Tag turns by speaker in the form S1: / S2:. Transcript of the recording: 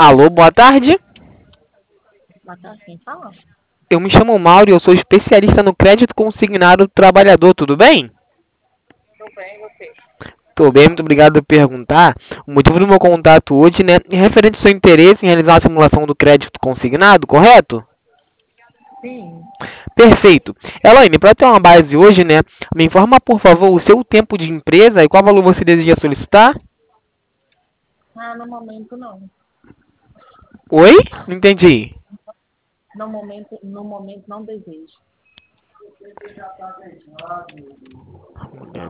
S1: Alô, boa tarde.
S2: Boa tarde, quem fala?
S1: Eu me chamo Mauro e eu sou especialista no crédito consignado do trabalhador, tudo bem?
S2: Tudo bem, você?
S1: Tô bem, muito obrigado por perguntar. O motivo do meu contato hoje, né, é referente ao seu interesse em realizar a simulação do crédito consignado, correto?
S2: Sim.
S1: Perfeito. Elaine, para ter uma base hoje, né, me informa, por favor, o seu tempo de empresa e qual valor você deseja solicitar?
S2: Ah, no momento não.
S1: Oi? Não entendi.
S2: No momento não desejo.